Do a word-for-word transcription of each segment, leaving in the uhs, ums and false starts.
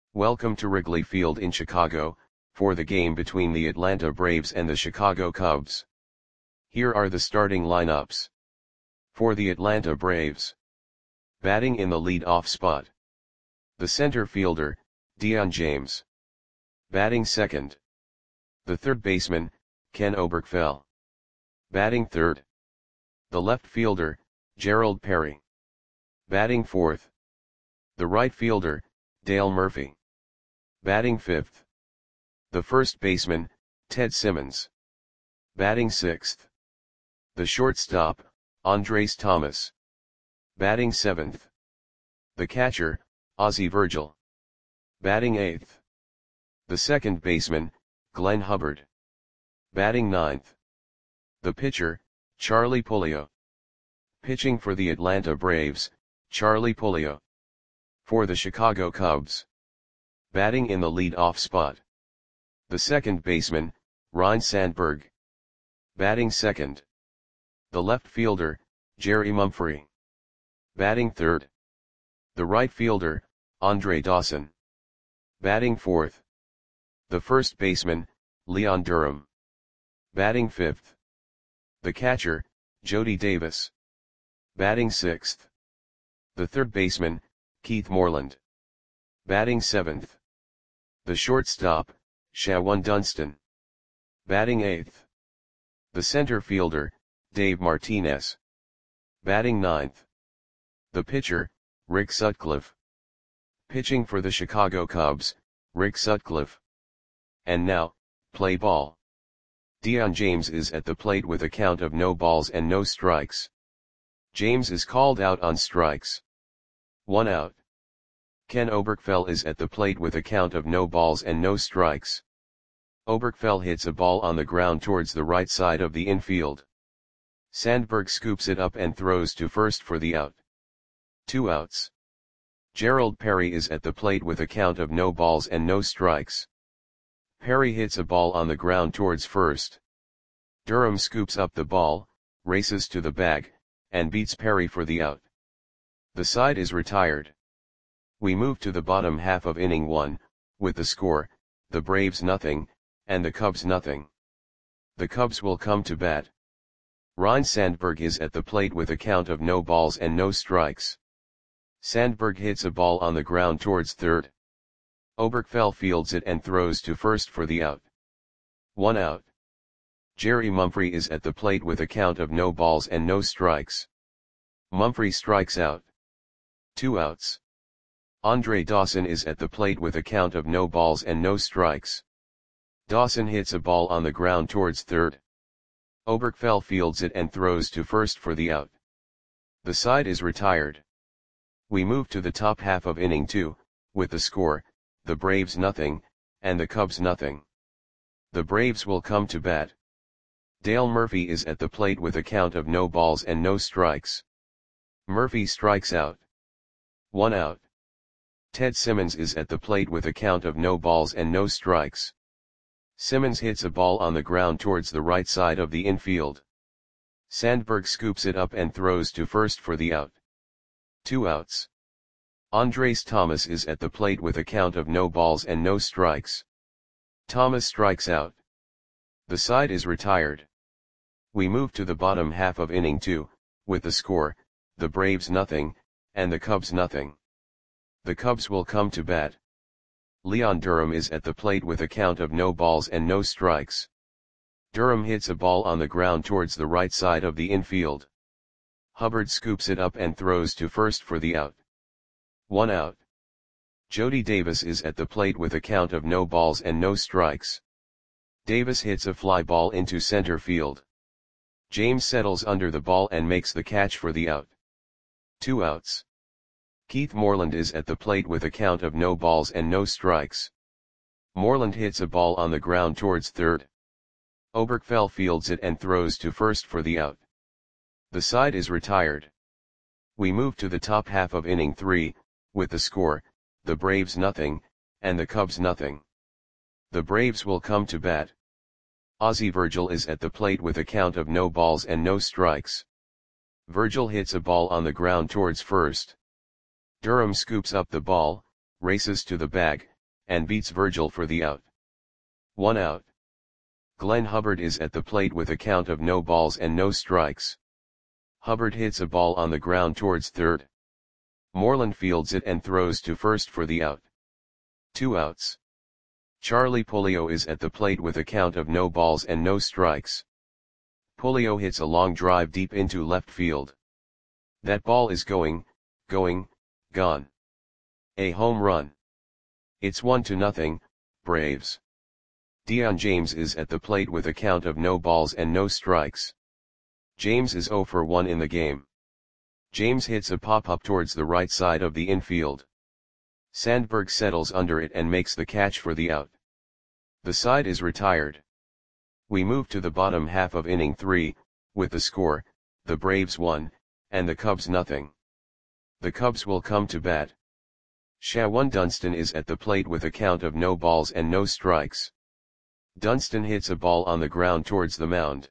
Welcome to Wrigley Field in Chicago, for the game between the Atlanta Braves and the Chicago Cubs. Here are the starting lineups. For the Atlanta Braves. Batting in the lead-off spot. The center fielder, Dion James. Batting second. The third baseman, Ken Oberkfell. Batting third. The left fielder, Gerald Perry. Batting fourth. The right fielder, Dale Murphy. Batting fifth. The first baseman, Ted Simmons. Batting sixth. The shortstop, Andres Thomas. Batting seventh. The catcher, Ozzie Virgil. Batting eighth. The second baseman, Glenn Hubbard. Batting ninth. The pitcher, Charlie Puleo. Pitching for the Atlanta Braves, Charlie Puleo. For the Chicago Cubs. Batting in the lead-off spot. The second baseman, Ryne Sandberg. Batting second. The left fielder, Jerry Mumphrey. Batting third. The right fielder, Andre Dawson. Batting fourth. The first baseman, Leon Durham. Batting fifth. The catcher, Jody Davis. Batting sixth. The third baseman, Keith Moreland. Batting seventh. The shortstop, Shawan Dunston. Batting eighth. The center fielder, Dave Martinez. Batting ninth. The pitcher, Rick Sutcliffe. Pitching for the Chicago Cubs, Rick Sutcliffe. And now, play ball. Dion James is at the plate with a count of no balls and no strikes. James is called out on strikes. One out. Ken Oberkfell is at the plate with a count of no balls and no strikes. Oberkfell hits a ball on the ground towards the right side of the infield. Sandberg scoops it up and throws to first for the out. Two outs. Gerald Perry is at the plate with a count of no balls and no strikes. Perry hits a ball on the ground towards first. Durham scoops up the ball, races to the bag, and beats Perry for the out. The side is retired. We move to the bottom half of inning one, with the score, the Braves nothing, and the Cubs nothing. The Cubs will come to bat. Ryne Sandberg is at the plate with a count of no balls and no strikes. Sandberg hits a ball on the ground towards third. Oberkfell fields it and throws to first for the out. One out. Jerry Mumphrey is at the plate with a count of no balls and no strikes. Mumphrey strikes out. Two outs. Andre Dawson is at the plate with a count of no balls and no strikes. Dawson hits a ball on the ground towards third. Oberkfell fields it and throws to first for the out. The side is retired. We move to the top half of inning two, with the score, the Braves nothing, and the Cubs nothing. The Braves will come to bat. Dale Murphy is at the plate with a count of no balls and no strikes. Murphy strikes out. One out. Ted Simmons is at the plate with a count of no balls and no strikes. Simmons hits a ball on the ground towards the right side of the infield. Sandberg scoops it up and throws to first for the out. Two outs. Andres Thomas is at the plate with a count of no balls and no strikes. Thomas strikes out. The side is retired. We move to the bottom half of inning two, with the score, the Braves nothing, and the Cubs nothing. The Cubs will come to bat. Leon Durham is at the plate with a count of no balls and no strikes. Durham hits a ball on the ground towards the right side of the infield. Hubbard scoops it up and throws to first for the out. One out. Jody Davis is at the plate with a count of no balls and no strikes. Davis hits a fly ball into center field. James settles under the ball and makes the catch for the out. Two outs. Keith Moreland is at the plate with a count of no balls and no strikes. Moreland hits a ball on the ground towards third. Oberkfell fields it and throws to first for the out. The side is retired. We move to the top half of inning three, with the score, the Braves nothing, and the Cubs nothing. The Braves will come to bat. Ozzie Virgil is at the plate with a count of no balls and no strikes. Virgil hits a ball on the ground towards first. Durham scoops up the ball, races to the bag, and beats Virgil for the out. One out. Glenn Hubbard is at the plate with a count of no balls and no strikes. Hubbard hits a ball on the ground towards third. Moreland fields it and throws to first for the out. Two outs. Charlie Puleo is at the plate with a count of no balls and no strikes. Puleo hits a long drive deep into left field. That ball is going, going, gone. A home run. It's one to nothing, Braves. Dion James is at the plate with a count of no balls and no strikes. James is oh for one in the game. James hits a pop-up towards the right side of the infield. Sandberg settles under it and makes the catch for the out. The side is retired. We move to the bottom half of inning three, with the score, the Braves one, and the Cubs nothing. The Cubs will come to bat. Shawan Dunston is at the plate with a count of no balls and no strikes. Dunston hits a ball on the ground towards the mound.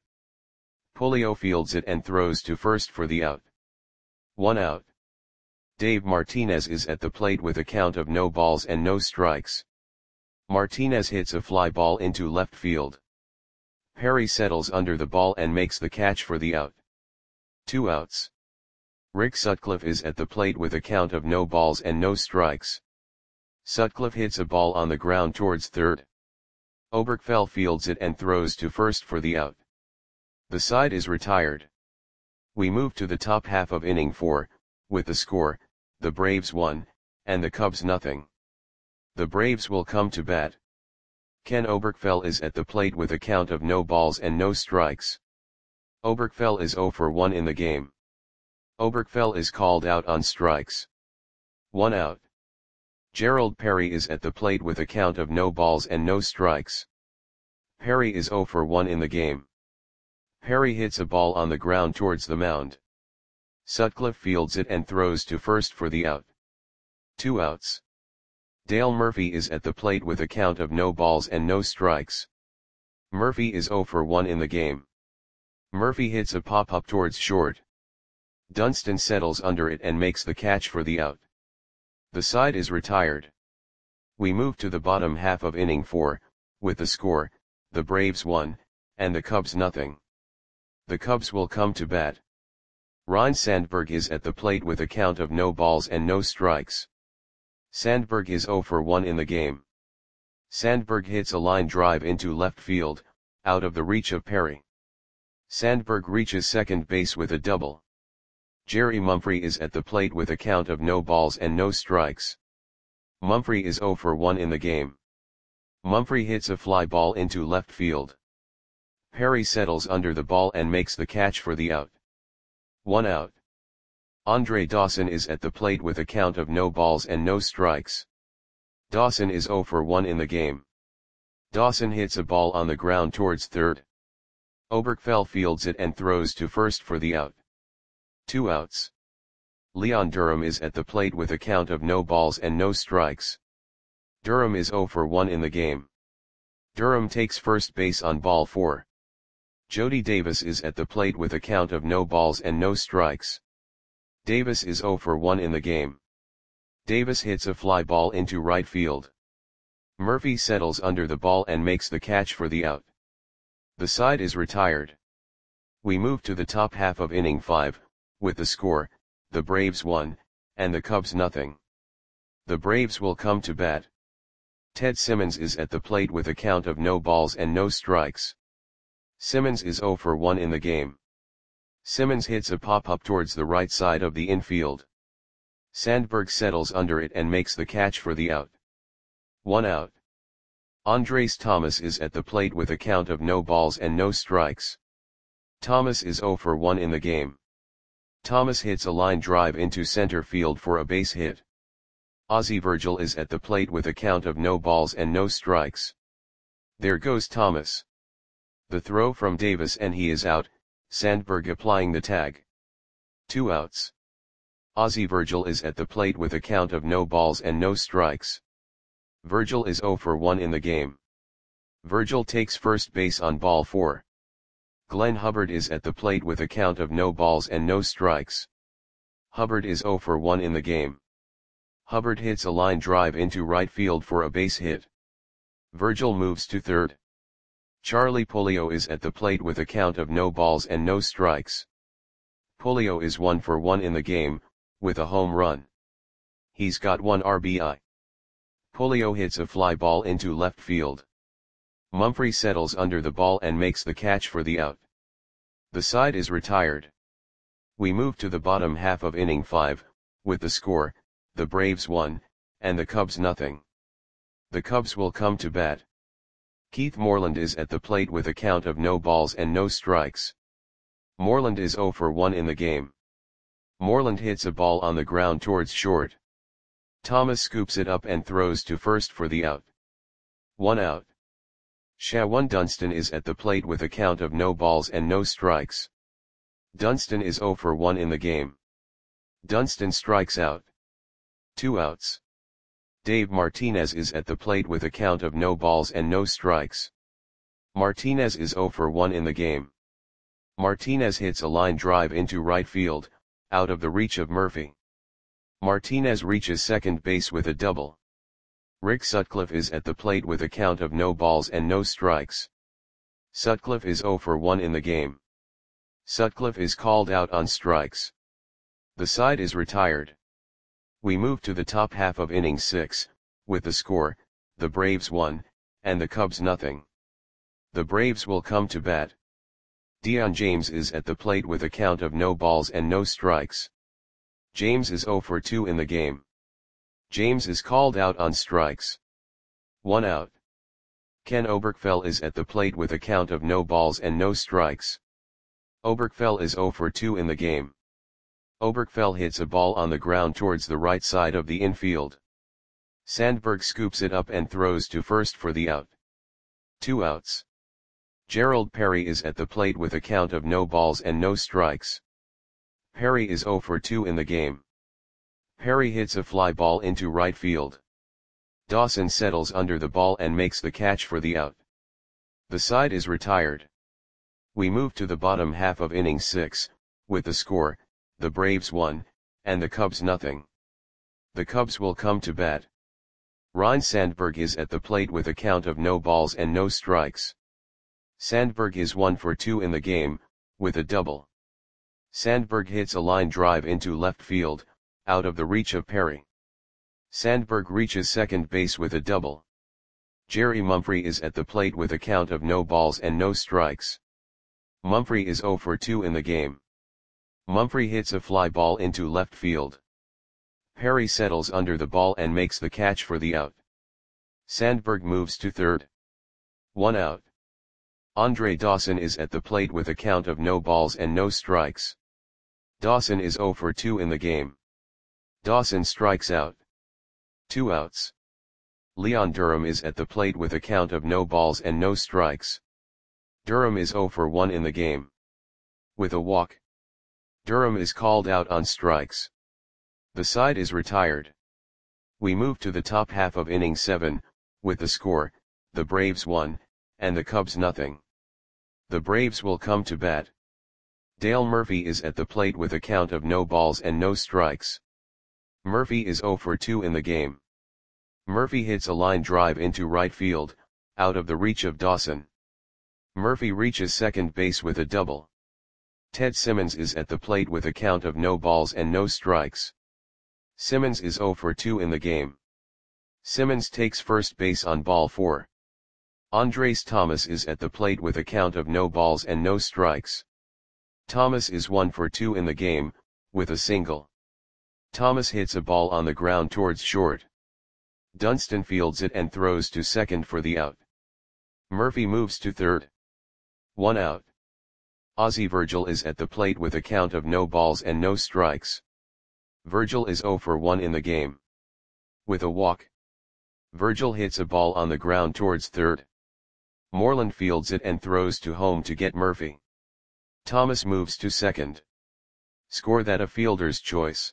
Puleo fields it and throws to first for the out. One out. Dave Martinez is at the plate with a count of no balls and no strikes. Martinez hits a fly ball into left field. Perry settles under the ball and makes the catch for the out. Two outs. Rick Sutcliffe is at the plate with a count of no balls and no strikes. Sutcliffe hits a ball on the ground towards third. Oberkfell fields it and throws to first for the out. The side is retired. We move to the top half of inning four, with the score, the Braves one, and the Cubs nothing. The Braves will come to bat. Ken Oberkfell is at the plate with a count of no balls and no strikes. Oberkfell is oh for one in the game. Oberkfell is called out on strikes. One out. Gerald Perry is at the plate with a count of no balls and no strikes. Perry is oh for one in the game. Perry hits a ball on the ground towards the mound. Sutcliffe fields it and throws to first for the out. Two outs. Dale Murphy is at the plate with a count of no balls and no strikes. Murphy is oh for one in the game. Murphy hits a pop-up towards short. Dunston settles under it and makes the catch for the out. The side is retired. We move to the bottom half of inning four, with the score, the Braves one, and the Cubs nothing. The Cubs will come to bat. Ryne Sandberg is at the plate with a count of no balls and no strikes. Sandberg is oh for one in the game. Sandberg hits a line drive into left field, out of the reach of Perry. Sandberg reaches second base with a double. Jerry Mumphrey is at the plate with a count of no balls and no strikes. Mumphrey is oh for one in the game. Mumphrey hits a fly ball into left field. Perry settles under the ball and makes the catch for the out. One out. Andre Dawson is at the plate with a count of no balls and no strikes. Dawson is oh for one in the game. Dawson hits a ball on the ground towards third. Oberkfell fields it and throws to first for the out. Two outs. Leon Durham is at the plate with a count of no balls and no strikes. Durham is oh for one in the game. Durham takes first base on ball four. Jody Davis is at the plate with a count of no balls and no strikes. Davis is oh for one in the game. Davis hits a fly ball into right field. Murphy settles under the ball and makes the catch for the out. The side is retired. We move to the top half of inning five, with the score, the Braves one, and the Cubs nothing. The Braves will come to bat. Ted Simmons is at the plate with a count of no balls and no strikes. Simmons is oh for one in the game. Simmons hits a pop-up towards the right side of the infield. Sandberg settles under it and makes the catch for the out. One out. Andres Thomas is at the plate with a count of no balls and no strikes. Thomas is oh for one in the game. Thomas hits a line drive into center field for a base hit. Ozzie Virgil is at the plate with a count of no balls and no strikes. There goes Thomas. The throw from Davis and he is out, Sandberg applying the tag. Two outs. Ozzie Virgil is at the plate with a count of no balls and no strikes. Virgil is oh for one in the game. Virgil takes first base on ball four. Glenn Hubbard is at the plate with a count of no balls and no strikes. Hubbard is oh for one in the game. Hubbard hits a line drive into right field for a base hit. Virgil moves to third. Charlie Puleo is at the plate with a count of no balls and no strikes. Puleo is one for one in the game, with a home run. He's got one R B I. Puleo hits a fly ball into left field. Mumphrey settles under the ball and makes the catch for the out. The side is retired. We move to the bottom half of inning five, with the score, the Braves one, and the Cubs nothing. The Cubs will come to bat. Keith Moreland is at the plate with a count of no balls and no strikes. Moreland is zero for one in the game. Moreland hits a ball on the ground towards short. Thomas scoops it up and throws to first for the out. One out. Shawan Dunston is at the plate with a count of no balls and no strikes. Dunston is zero for one in the game. Dunston strikes out. Two outs. Dave Martinez is at the plate with a count of no balls and no strikes. Martinez is zero for one in the game. Martinez hits a line drive into right field, out of the reach of Murphy. Martinez reaches second base with a double. Rick Sutcliffe is at the plate with a count of no balls and no strikes. Sutcliffe is zero for one in the game. Sutcliffe is called out on strikes. The side is retired. We move to the top half of inning six, with the score, the Braves one, and the Cubs nothing. The Braves will come to bat. Dion James is at the plate with a count of no balls and no strikes. James is zero for two in the game. James is called out on strikes. One out. Ken Oberkfell is at the plate with a count of no balls and no strikes. Oberkfell is zero for two in the game. Oberkfell hits a ball on the ground towards the right side of the infield. Sandberg scoops it up and throws to first for the out. Two outs. Gerald Perry is at the plate with a count of no balls and no strikes. Perry is zero for two in the game. Perry hits a fly ball into right field. Dawson settles under the ball and makes the catch for the out. The side is retired. We move to the bottom half of inning six, with the score, the Braves one, and the Cubs nothing. The Cubs will come to bat. Ryne Sandberg is at the plate with a count of no balls and no strikes. Sandberg is one for two in the game, with a double. Sandberg hits a line drive into left field, out of the reach of Perry. Sandberg reaches second base with a double. Jerry Mumphrey is at the plate with a count of no balls and no strikes. Mumphrey is zero for two in the game. Mumphrey hits a fly ball into left field. Perry settles under the ball and makes the catch for the out. Sandberg moves to third. One out. Andre Dawson is at the plate with a count of no balls and no strikes. Dawson is zero for two in the game. Dawson strikes out. Two outs. Leon Durham is at the plate with a count of no balls and no strikes. Durham is zero for one in the game. With a walk. Durham is called out on strikes. The side is retired. We move to the top half of inning seven, with the score, the Braves one, and the Cubs nothing. The Braves will come to bat. Dale Murphy is at the plate with a count of no balls and no strikes. Murphy is zero for two in the game. Murphy hits a line drive into right field, out of the reach of Dawson. Murphy reaches second base with a double. Ted Simmons is at the plate with a count of no balls and no strikes. Simmons is zero for two in the game. Simmons takes first base on ball four. Andres Thomas is at the plate with a count of no balls and no strikes. Thomas is one for two in the game, with a single. Thomas hits a ball on the ground towards short. Dunston fields it and throws to second for the out. Murphy moves to third. One out. Ozzie Virgil is at the plate with a count of no balls and no strikes. Virgil is zero for one in the game. With a walk. Virgil hits a ball on the ground towards third. Moreland fields it and throws to home to get Murphy. Thomas moves to second. Score that a fielder's choice.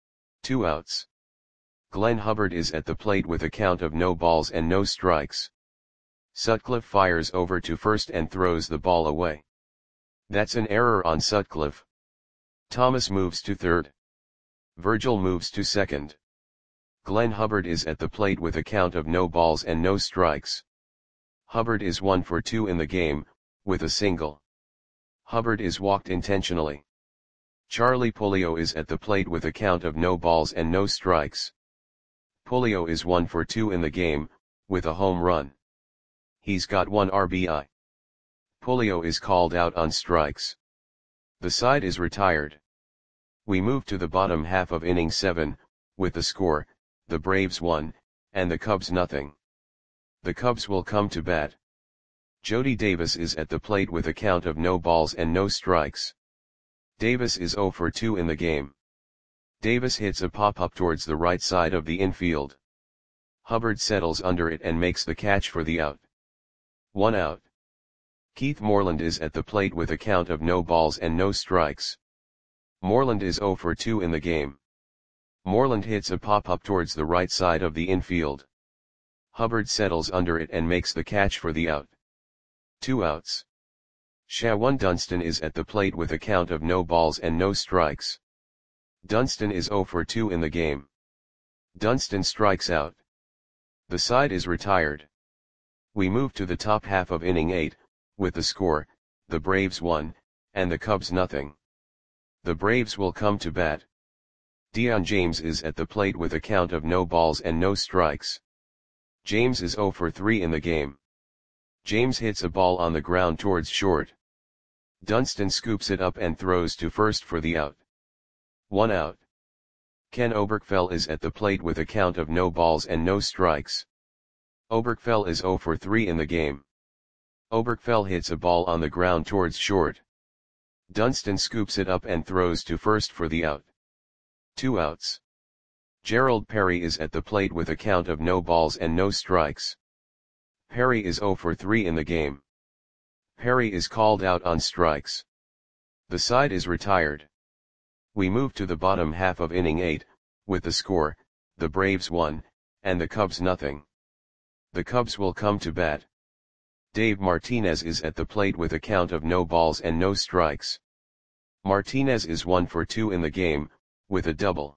Two outs. Glenn Hubbard is at the plate with a count of no balls and no strikes. Sutcliffe fires over to first and throws the ball away. That's an error on Sutcliffe. Thomas moves to third. Virgil moves to second. Glenn Hubbard is at the plate with a count of no balls and no strikes. Hubbard is one for two in the game, with a single. Hubbard is walked intentionally. Charlie Puleo is at the plate with a count of no balls and no strikes. Puleo is one for two in the game, with a home run. He's got one R B I. Puleo is called out on strikes. The side is retired. We move to the bottom half of inning seven, with the score, the Braves one, and the Cubs nothing. The Cubs will come to bat. Jody Davis is at the plate with a count of no balls and no strikes. Davis is zero for two in the game. Davis hits a pop-up towards the right side of the infield. Hubbard settles under it and makes the catch for the out. One out. Keith Moreland is at the plate with a count of no balls and no strikes. Moreland is zero for two in the game. Moreland hits a pop-up towards the right side of the infield. Hubbard settles under it and makes the catch for the out. Two outs. Shawan Dunston is at the plate with a count of no balls and no strikes. Dunston is zero for two in the game. Dunston strikes out. The side is retired. We move to the top half of inning eight, with the score, the Braves one, and the Cubs nothing. The Braves will come to bat. Dion James is at the plate with a count of no balls and no strikes. James is zero for three in the game. James hits a ball on the ground towards short. Dunston scoops it up and throws to first for the out. One out. Ken Oberkfell is at the plate with a count of no balls and no strikes. Oberkfell is zero for three in the game. Oberkfell hits a ball on the ground towards short. Dunston scoops it up and throws to first for the out. Two outs. Gerald Perry is at the plate with a count of no balls and no strikes. Perry is zero for three in the game. Perry is called out on strikes. The side is retired. We move to the bottom half of inning eight, with the score, the Braves one, and the Cubs nothing. The Cubs will come to bat. Dave Martinez is at the plate with a count of no balls and no strikes. Martinez is one for two in the game, with a double.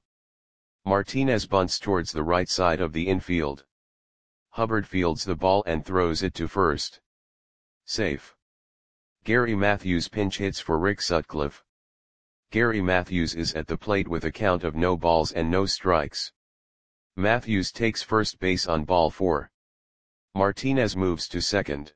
Martinez bunts towards the right side of the infield. Hubbard fields the ball and throws it to first. Safe. Gary Matthews pinch hits for Rick Sutcliffe. Gary Matthews is at the plate with a count of no balls and no strikes. Matthews takes first base on ball four. Martinez moves to second.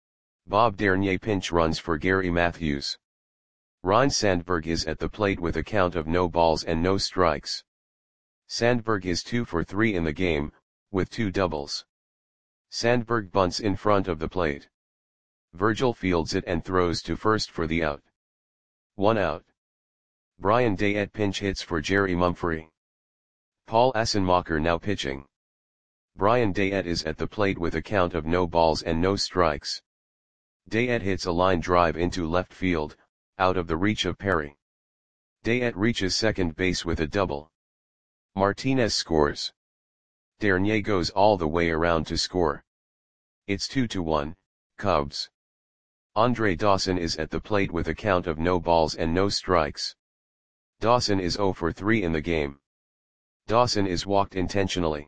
Bob Dernier pinch runs for Gary Matthews. Ryne Sandberg is at the plate with a count of no balls and no strikes. Sandberg is two for three in the game, with two doubles. Sandberg bunts in front of the plate. Virgil fields it and throws to first for the out. One out. Brian Dayette pinch hits for Jerry Mumphrey. Paul Assenmacher now pitching. Brian Dayette is at the plate with a count of no balls and no strikes. Dayette hits a line drive into left field, out of the reach of Perry. Dayette reaches second base with a double. Martinez scores. Dernier goes all the way around to score. It's two to one, Cubs. Andre Dawson is at the plate with a count of no balls and no strikes. Dawson is zero for three in the game. Dawson is walked intentionally.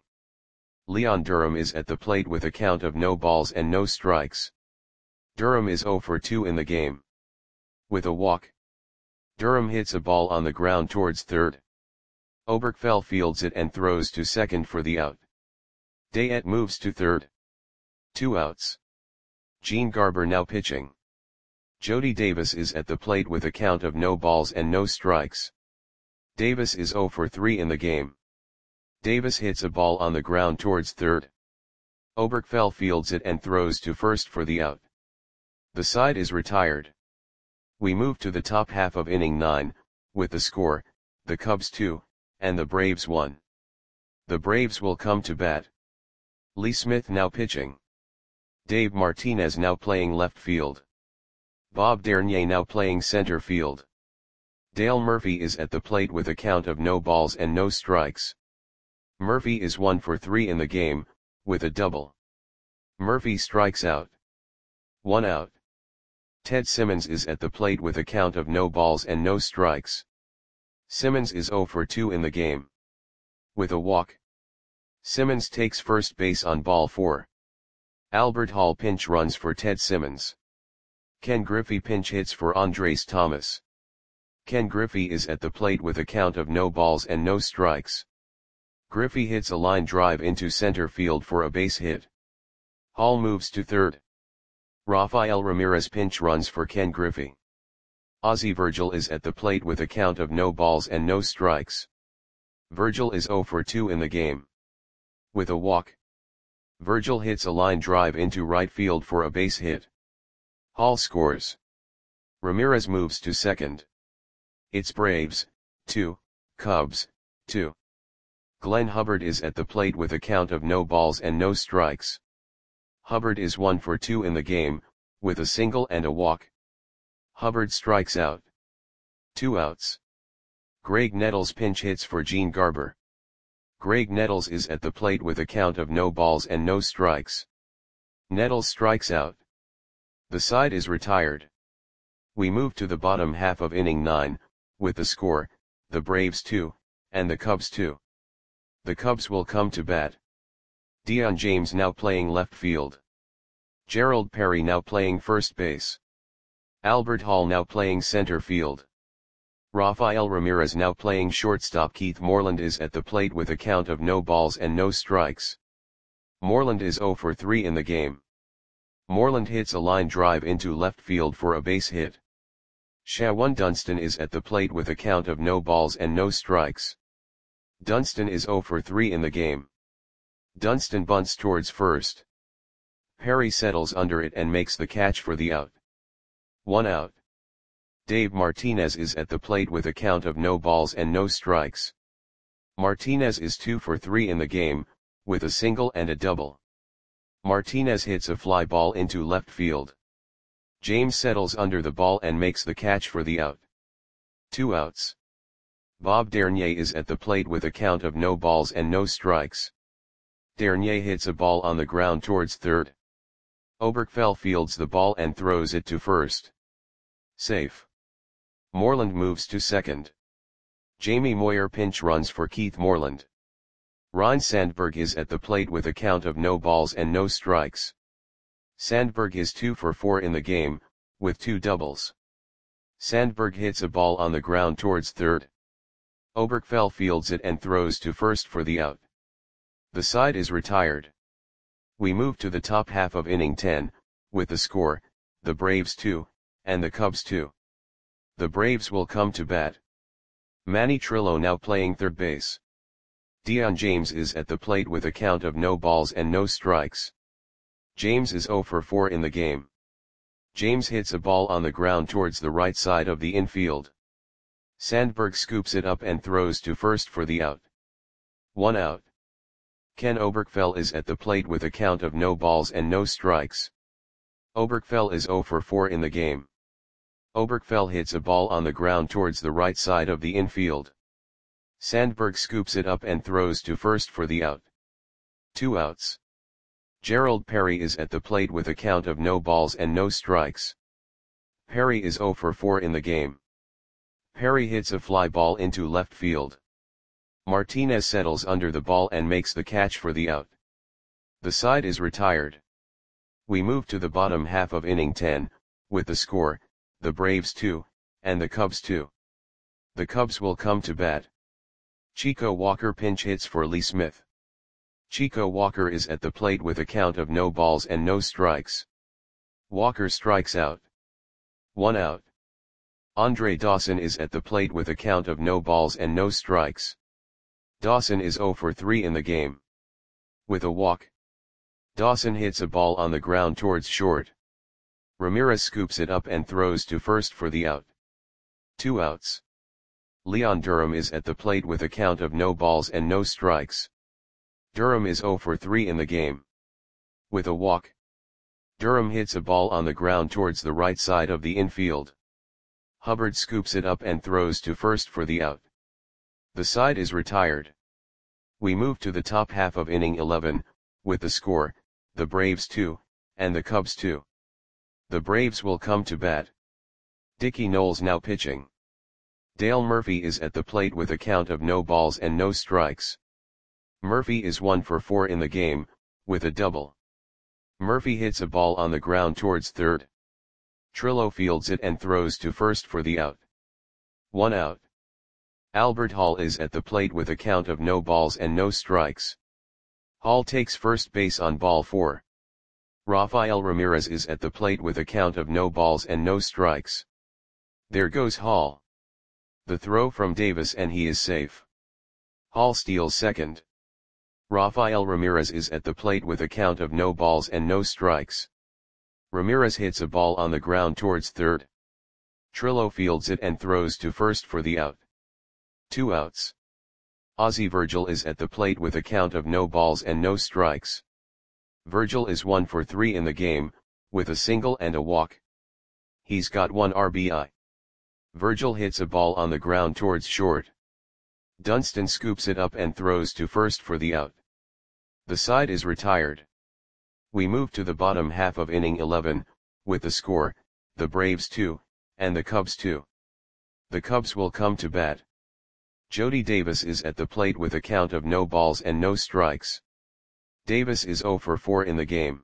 Leon Durham is at the plate with a count of no balls and no strikes. Durham is zero for two in the game. With a walk. Durham hits a ball on the ground towards third. Oberkfell fields it and throws to second for the out. Dayette moves to third. Two outs. Gene Garber now pitching. Jody Davis is at the plate with a count of no balls and no strikes. Davis is zero for three in the game. Davis hits a ball on the ground towards third. Oberkfell fields it and throws to first for the out. The side is retired. We move to the top half of inning nine, with the score, the Cubs two, and the Braves one. The Braves will come to bat. Lee Smith now pitching. Dave Martinez now playing left field. Bob Dernier now playing center field. Dale Murphy is at the plate with a count of no balls and no strikes. Murphy is one for three in the game, with a double. Murphy strikes out. One out. Ted Simmons is at the plate with a count of no balls and no strikes. Simmons is zero for two in the game. With a walk. Simmons takes first base on ball four. Albert Hall pinch runs for Ted Simmons. Ken Griffey pinch hits for Andres Thomas. Ken Griffey is at the plate with a count of no balls and no strikes. Griffey hits a line drive into center field for a base hit. Hall moves to third. Rafael Ramirez pinch runs for Ken Griffey. Ozzie Virgil is at the plate with a count of no balls and no strikes. Virgil is zero for two in the game. With a walk, Virgil hits a line drive into right field for a base hit. Hall scores. Ramirez moves to second. It's Braves, two, Cubs, two. Glenn Hubbard is at the plate with a count of no balls and no strikes. Hubbard is one for two in the game, with a single and a walk. Hubbard strikes out. Two outs. Greg Nettles pinch hits for Gene Garber. Greg Nettles is at the plate with a count of no balls and no strikes. Nettles strikes out. The side is retired. We move to the bottom half of inning nine, with the score, the Braves two, and the Cubs two. The Cubs will come to bat. Dion James now playing left field. Gerald Perry now playing first base. Albert Hall now playing center field. Rafael Ramirez now playing shortstop. Keith Moreland is at the plate with a count of no balls and no strikes. Moreland is zero for three in the game. Moreland hits a line drive into left field for a base hit. Shawan Dunston is at the plate with a count of no balls and no strikes. Dunston is zero for three in the game. Dunston bunts towards first. Perry settles under it and makes the catch for the out. One out. Dave Martinez is at the plate with a count of no balls and no strikes. Martinez is two for three in the game, with a single and a double. Martinez hits a fly ball into left field. James settles under the ball and makes the catch for the out. Two outs. Bob Dernier is at the plate with a count of no balls and no strikes. Dernier hits a ball on the ground towards third. Oberkfell fields the ball and throws it to first. Safe. Moreland moves to second. Jamie Moyer pinch runs for Keith Moreland. Ryne Sandberg is at the plate with a count of no balls and no strikes. Sandberg is two for four in the game, with two doubles. Sandberg hits a ball on the ground towards third. Oberkfell fields it and throws to first for the out. The side is retired. We move to the top half of inning ten, with the score, the Braves two, and the Cubs two. The Braves will come to bat. Manny Trillo now playing third base. Dion James is at the plate with a count of no balls and no strikes. James is zero for four in the game. James hits a ball on the ground towards the right side of the infield. Sandberg scoops it up and throws to first for the out. One out. Ken Oberkfell is at the plate with a count of no balls and no strikes. Oberkfell is zero for four in the game. Oberkfell hits a ball on the ground towards the right side of the infield. Sandberg scoops it up and throws to first for the out. Two outs. Gerald Perry is at the plate with a count of no balls and no strikes. Perry is zero for four in the game. Perry hits a fly ball into left field. Martinez settles under the ball and makes the catch for the out. The side is retired. We move to the bottom half of inning ten, with the score, the Braves two, and the Cubs two. The Cubs will come to bat. Chico Walker pinch hits for Lee Smith. Chico Walker is at the plate with a count of no balls and no strikes. Walker strikes out. One out. Andre Dawson is at the plate with a count of no balls and no strikes. Dawson is zero for three in the game. With a walk, Dawson hits a ball on the ground towards short. Ramirez scoops it up and throws to first for the out. Two outs. Leon Durham is at the plate with a count of no balls and no strikes. Durham is zero for three in the game. With a walk, Durham hits a ball on the ground towards the right side of the infield. Hubbard scoops it up and throws to first for the out. The side is retired. We move to the top half of inning eleven, with the score, the Braves two, and the Cubs two. The Braves will come to bat. Dickie Knowles now pitching. Dale Murphy is at the plate with a count of no balls and no strikes. Murphy is one for four in the game, with a double. Murphy hits a ball on the ground towards third. Trillo fields it and throws to first for the out. One out. Albert Hall is at the plate with a count of no balls and no strikes. Hall takes first base on ball four. Rafael Ramirez is at the plate with a count of no balls and no strikes. There goes Hall. The throw from Davis and he is safe. Hall steals second. Rafael Ramirez is at the plate with a count of no balls and no strikes. Ramirez hits a ball on the ground towards third. Trillo fields it and throws to first for the out. Two outs. Ozzie Virgil is at the plate with a count of no balls and no strikes. Virgil is one for three in the game, with a single and a walk. He's got one R B I. Virgil hits a ball on the ground towards short. Dunston scoops it up and throws to first for the out. The side is retired. We move to the bottom half of inning eleven, with the score, the Braves two, and the Cubs two. The Cubs will come to bat. Jody Davis is at the plate with a count of no balls and no strikes. Davis is zero for four in the game.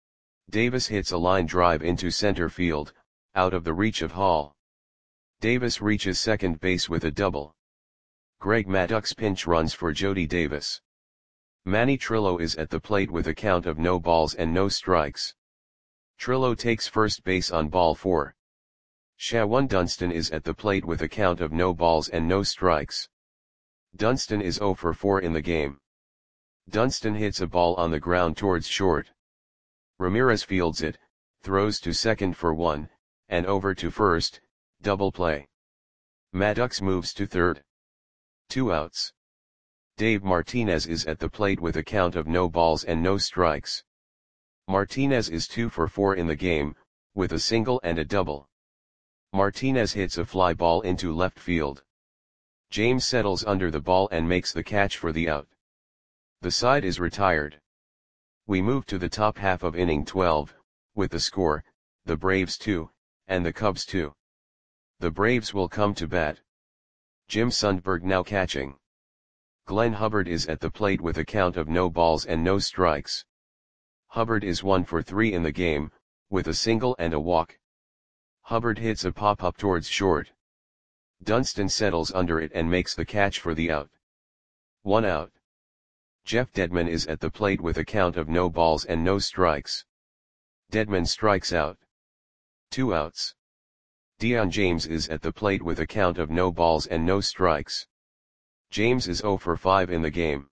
Davis hits a line drive into center field, out of the reach of Hall. Davis reaches second base with a double. Greg Maddux pinch runs for Jody Davis. Manny Trillo is at the plate with a count of no balls and no strikes. Trillo takes first base on ball four. Shawan Dunston is at the plate with a count of no balls and no strikes. Dunston is zero for four in the game. Dunston hits a ball on the ground towards short. Ramirez fields it, throws to second for one, and over to first, double play. Maddux moves to third. Two outs. Dave Martinez is at the plate with a count of no balls and no strikes. Martinez is two for four in the game, with a single and a double. Martinez hits a fly ball into left field. James settles under the ball and makes the catch for the out. The side is retired. We move to the top half of inning twelve, with the score, the Braves two, and the Cubs two. The Braves will come to bat. Jim Sundberg now catching. Glenn Hubbard is at the plate with a count of no balls and no strikes. Hubbard is one for three in the game, with a single and a walk. Hubbard hits a pop-up towards short. Dunston settles under it and makes the catch for the out. One out. Jeff Dedman is at the plate with a count of no balls and no strikes. Dedman strikes out. Two outs. Dion James is at the plate with a count of no balls and no strikes. James is zero for five in the game.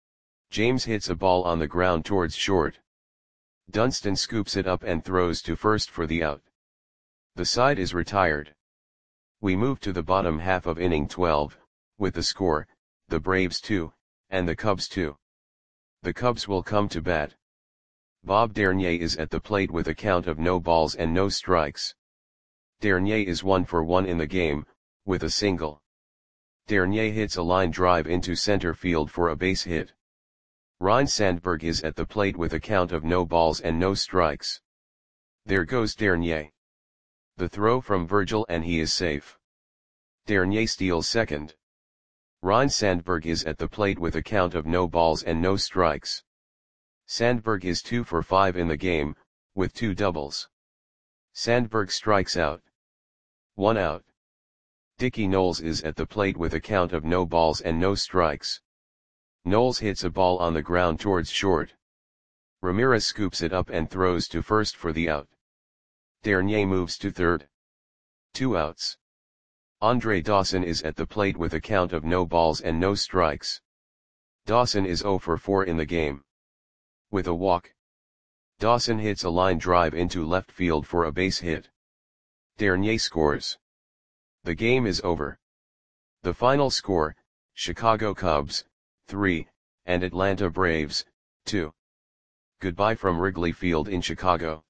James hits a ball on the ground towards short. Dunston scoops it up and throws to first for the out. The side is retired. We move to the bottom half of inning twelve, with the score, the Braves two, and the Cubs two. The Cubs will come to bat. Bob Dernier is at the plate with a count of no balls and no strikes. Dernier is one for one in the game, with a single. Dernier hits a line drive into center field for a base hit. Ryne Sandberg is at the plate with a count of no balls and no strikes. There goes Dernier. The throw from Virgil and he is safe. Dernier steals second. Ryne Sandberg is at the plate with a count of no balls and no strikes. Sandberg is two for five in the game, with two doubles. Sandberg strikes out. One out. Dickie Knowles is at the plate with a count of no balls and no strikes. Knowles hits a ball on the ground towards short. Ramirez scoops it up and throws to first for the out. Dernier moves to third. Two outs. Andre Dawson is at the plate with a count of no balls and no strikes. Dawson is zero for four in the game. With a walk. Dawson hits a line drive into left field for a base hit. Dernier scores. The game is over. The final score, Chicago Cubs, three, and Atlanta Braves, two. Goodbye from Wrigley Field in Chicago.